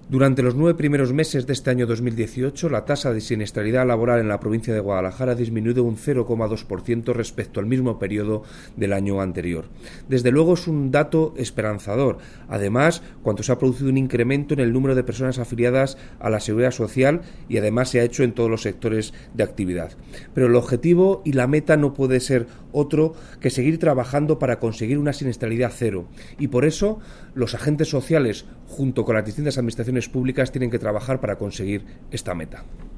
Durante los 9 primeros meses de este año 2018, la tasa de siniestralidad laboral en la provincia de Guadalajara ha disminuido un 0,2% respecto al mismo periodo del año anterior. Desde luego es un dato esperanzador. Además, cuando se ha producido un incremento en el número de personas afiliadas a la Seguridad Social y además se ha hecho en todos los sectores de actividad. Pero el objetivo y la meta no puede ser otro que seguir trabajando para conseguir una siniestralidad cero. Y por eso los agentes sociales, junto con las distintas administraciones públicas, tienen que trabajar para conseguir esta meta.